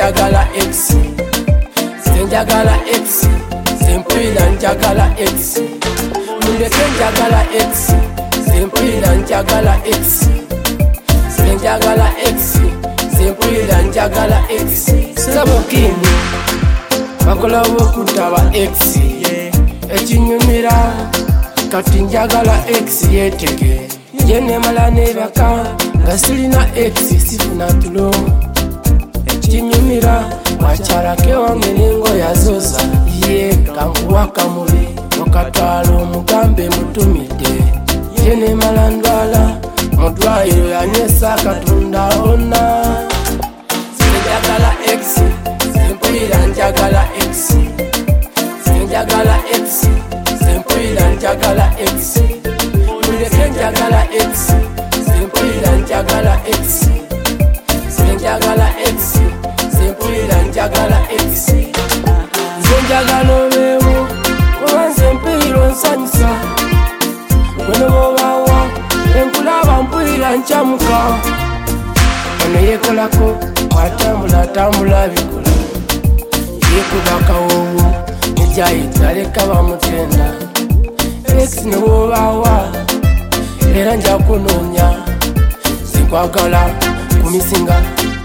njagala X. Njagala X. Sempulira njagala X. Mundeke njagala X. Sempulira njagala X. Njagala X. Sempulira njagala X. Sabokini bakolawo okutaba X. Ekinyumira kati njagala X yetege. Je nemala nebaka nga sirina X sifuna tulo. Ekinyumira wakyalake wange nengo yazoza. Ye kanguwa kamubi okatwala omugambe mutumidde. Je nemala ndwala mudwaliro yanywesa katunda ona. Njagala X. Sempulira njagala X. Njagala X. Sempulira njagala X. Mundeke njagala X. Sempulira njagala X. Njagala X. Sempulira njagala X. Nze njagala obeewo kuba nsempulira onsanyusa. Weno bw'obaawa enkulaba mpulira nkyamuka. Ono yeekolako atambula bikola. Yeekuba kawoowo nejayita leka bamutenda. X ne bw'obaawa era nja kunoonya. Nkwagala kumisinga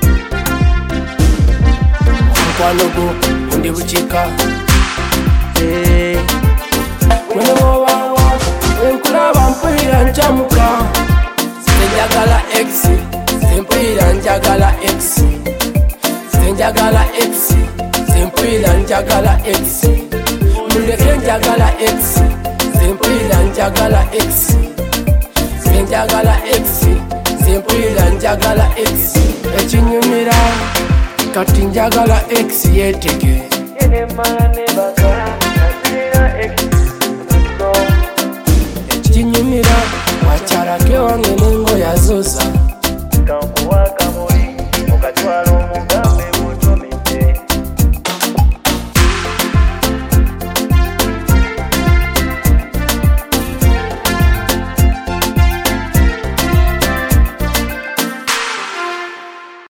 mukwano gwo gundi bukiika. Weno bw'obaawa enkulaba mpulira nkyamuka. Njagala X. Sempulira njagala X. Njagala X. Sempulira njagala X. Mundeke njagala X. Sempulira njagala X. Njagala X. Sempulira njagala X. Ekinyumira kati njagala X yetege. Ekinyumira wakyalake wange nengo yazoza.